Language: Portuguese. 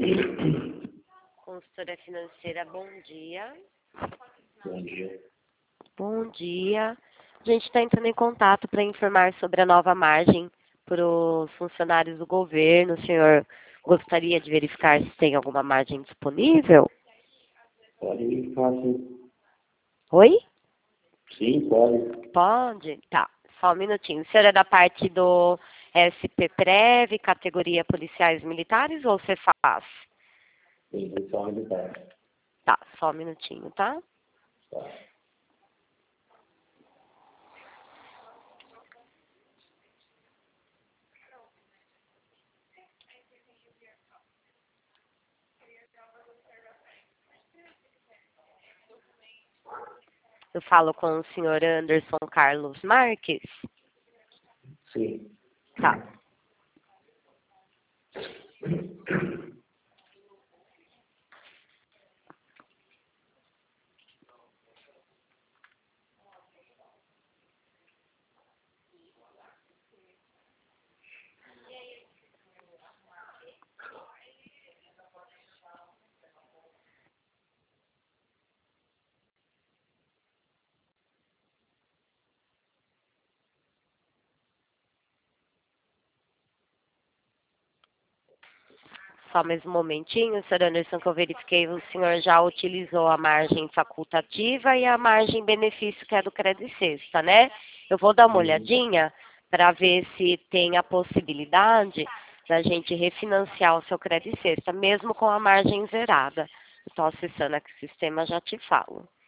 Consultora financeira, bom dia. Bom dia. Bom dia. A gente está entrando em contato para informar sobre a nova margem para os funcionários do governo. O senhor gostaria de verificar se tem alguma margem disponível? Pode me fazer. Oi? Sim, pode. Pode? Tá. Só um minutinho. O senhor é da parte do SP-Prev, categoria policiais militares, ou você faz? Sim, só militar. Tá, só um minutinho, tá? Tá. Eu falo com o senhor Anderson Carlos Marques. Sim. Tá. Só mais um momentinho, senhor Anderson, que eu verifiquei, o senhor já utilizou a margem facultativa e a margem benefício, que é do Credit Sexta, né? Eu vou dar uma olhadinha para ver se tem a possibilidade da gente refinanciar o seu Credit Sexta, mesmo com a margem zerada. Estou acessando aqui o sistema, já te falo.